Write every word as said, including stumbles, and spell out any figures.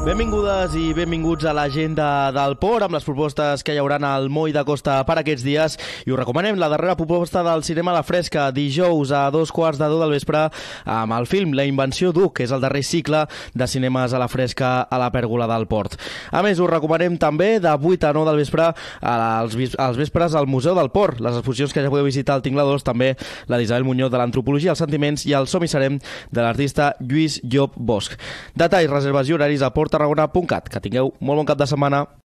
Benvingudes i benvinguts a l'agenda del Port amb les propostes que hi haurà al Moll de Costa per aquests dies i us recomanem la darrera proposta del cinema a la fresca dijous a dos quarts de deu del vespre amb el film La invenció d'Hug, que és el darrer cicle de cinemes a la fresca a la pèrgola del Port. A més, us recomanem també de vuit a nou del vespre als, als vespres al Museu del Port, les exposicions que ja podeu visitar al Tingle dos, també la d'Isabel Muñoz de l'Antropologia, els Sentiments i el Som hi serem de l'artista Lluís Llop Bosch. Detalls, reserves i horaris a port tarragona punt cat. Que tingueu molt bon cap de setmana.